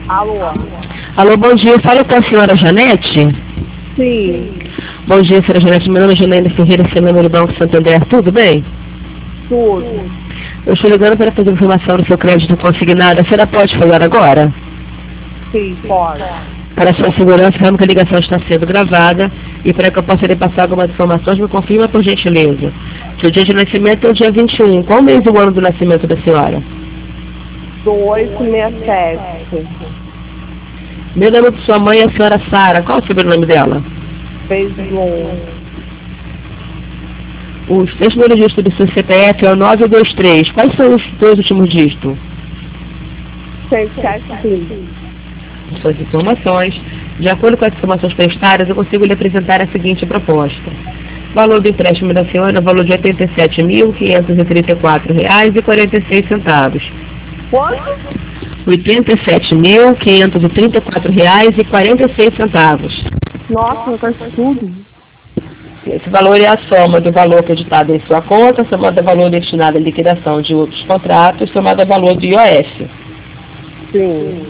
Alô? Alô, bom dia. Fala com a senhora Janete? Sim. Bom dia, senhora Janete. Meu nome é Janaína Ferreira, senadora do Banco Santander. Tudo bem? Tudo. Eu estou ligando para fazer informação do seu crédito consignado. A senhora pode falar agora? Sim, pode. Para sua segurança, sabemos que a ligação está sendo gravada e para que eu possa lhe passar algumas informações, me confirma por gentileza. Que o dia de nascimento é o dia 21. Qual mês e o ano do nascimento da senhora? 267. Meu nome de sua mãe é a senhora Sara. Qual é o sobrenome dela? Beijão. Os três primeiros dígitos do seu CPF é o 923. Quais são os dois últimos dígitos? 175. Suas informações. De acordo com as informações prestadas, eu consigo lhe apresentar a seguinte proposta. Valor do empréstimo da senhora, valor de R$ 87.534,46. Quanto? R$ 87.534,46. Nossa, não faz tudo. Esse valor é a soma do valor acreditado em sua conta, somado ao valor destinado à liquidação de outros contratos, somado ao valor do IOF. Sim.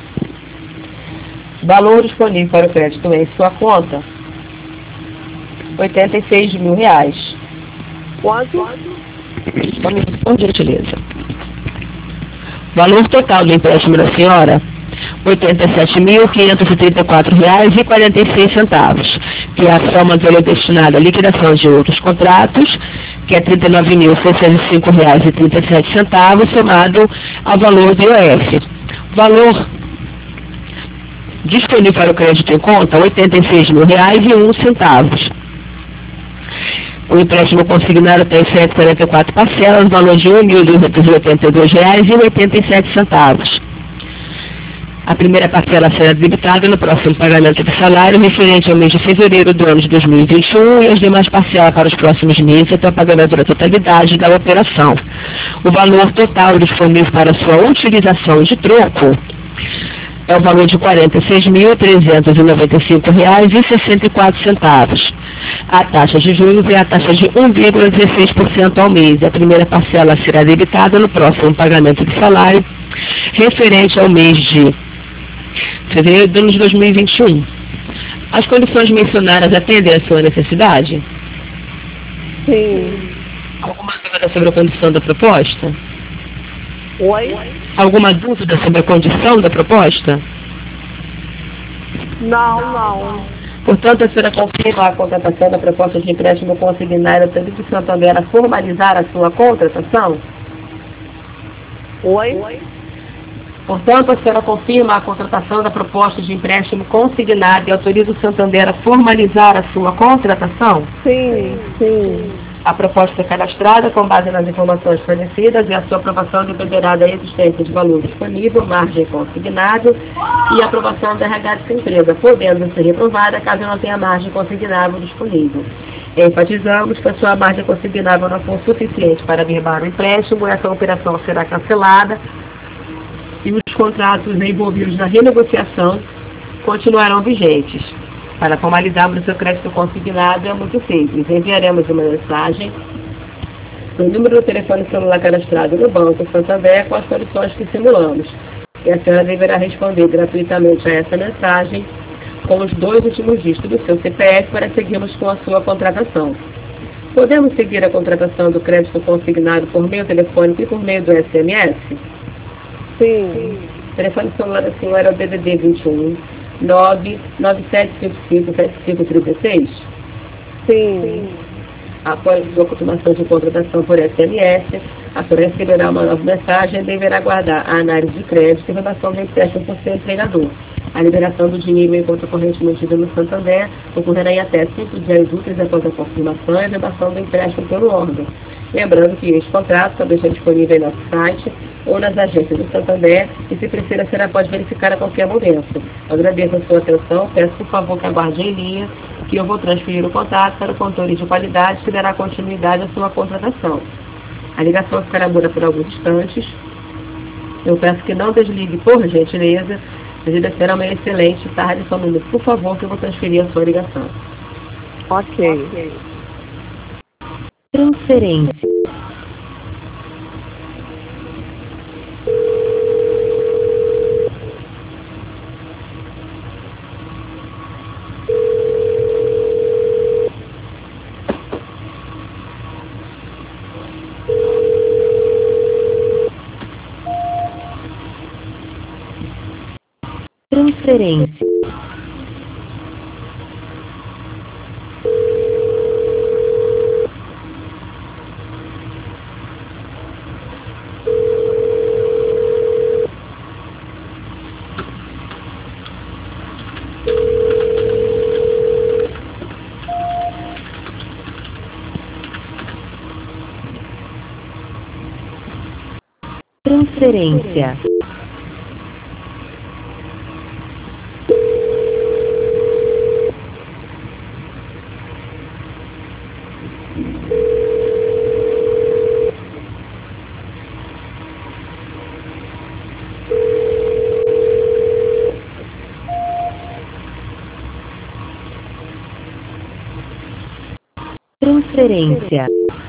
Valor disponível para o crédito em sua conta, R$ 86 mil. Quanto? Por gentileza. Valor total do empréstimo da senhora, R$ 87.534,46, que é a soma do valor destinado à liquidação de outros contratos, que é R$ 39.605,37, somado ao valor do IOF. Valor disponível para o crédito em conta, R$ 86.000,01. O empréstimo consignado tem 144 parcelas, valor de R$ 1.282,87. A primeira parcela será debitada no próximo pagamento de salário referente ao mês de fevereiro do ano de 2021 e as demais parcelas para os próximos meses até o pagamento da totalidade da operação. O valor total disponível para sua utilização de troco é o valor de R$ 46.395,64. A taxa de juros é a taxa de 1,16% ao mês. A primeira parcela será debitada no próximo pagamento de salário referente ao mês de fevereiro do ano de 2021. As condições mencionadas atendem à sua necessidade? Sim. Alguma dúvida sobre a condição da proposta? Oi? Alguma dúvida sobre a condição da proposta? Não. Portanto, a senhora confirma a contratação da proposta de empréstimo consignado do Banco Santander a formalizar a sua contratação? Oi? Portanto, a senhora confirma a contratação da proposta de empréstimo consignado e autoriza o Santander a formalizar a sua contratação? Sim. A proposta é cadastrada com base nas informações fornecidas e a sua aprovação dependerá da existência de valor disponível, margem consignado e aprovação da RH de sua empresa, podendo ser reprovada caso não tenha margem consignável disponível. Enfatizamos que a sua margem consignável não for suficiente para averbar o empréstimo, essa operação será cancelada e os contratos envolvidos na renegociação continuarão vigentes. Para formalizarmos o seu crédito consignado é muito simples. Enviaremos uma mensagem no número do telefone celular cadastrado no Banco Santander com as condições que simulamos. E a senhora deverá responder gratuitamente a essa mensagem com os dois últimos dígitos do seu CPF para seguirmos com a sua contratação. Podemos seguir a contratação do crédito consignado por meio telefônico e por meio do SMS? Sim. O telefone celular da senhora é o DDD 21 997557536? Sim. Após a sua confirmação de contratação por SMS, a senhora receberá uma nova mensagem e deverá aguardar a análise de crédito e redação do empréstimo por seu empregador. A liberação do dinheiro em conta corrente mantida no Santander ocorrerá em até 5 dias úteis após a confirmação e a redação do empréstimo pelo órgão. Lembrando que este contrato também está disponível em nosso site ou nas agências do Santander e, se precisa, será pode verificar a qualquer momento. Agradeço a sua atenção, peço por favor que aguarde em linha, que eu vou transferir o contato para o controle de qualidade que dará continuidade à sua contratação. A ligação ficará muda por alguns instantes. Eu peço que não desligue, por gentileza. Desejará uma excelente tarde. Só um minuto, por favor, que eu vou transferir a sua ligação. Ok. Transferência. Transferência. Transferência. Transferência.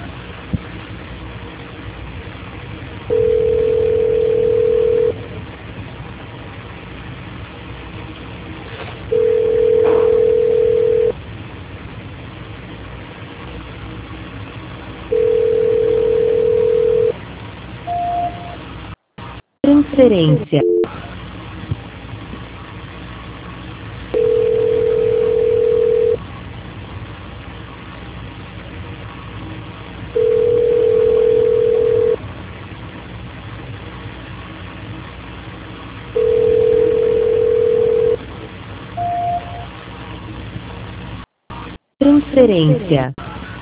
Transferência. Transferência.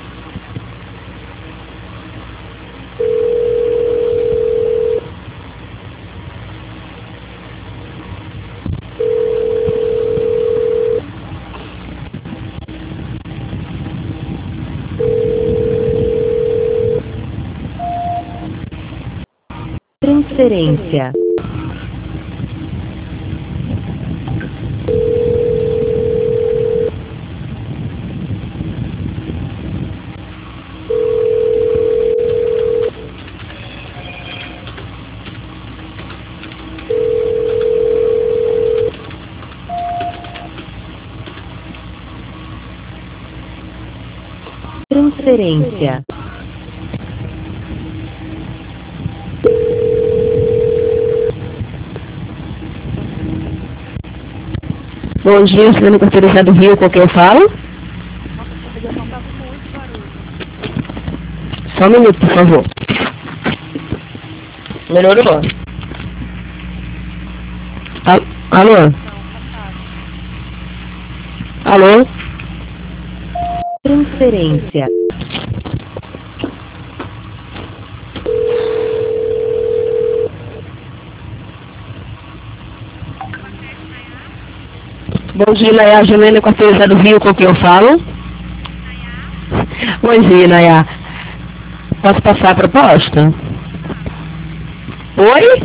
Transferência. Transferência. Bom dia, Juliana Carteirizada do Rio, com quem eu falo? Só um minuto, por favor. Melhorou? Alô? Alô? Transferência. Bom dia, Nayá, Juliana Carteirizada do Rio, com quem eu falo? Bom dia, Nayá. Posso passar a proposta? Oi?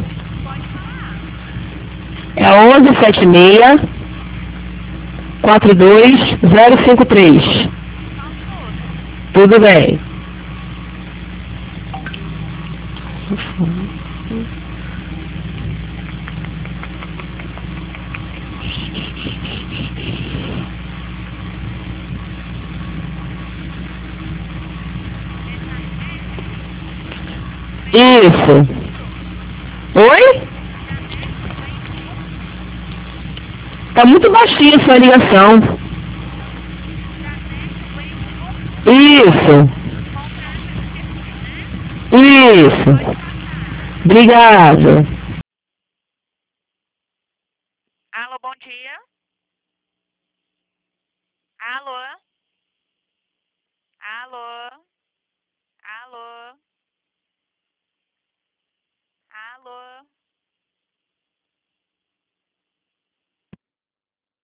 É 1176-42053. Tudo bem. Isso. Oi? Tá muito baixinha a sua ligação. Isso. Isso. Obrigado. Alô, bom dia. Alô? Alô?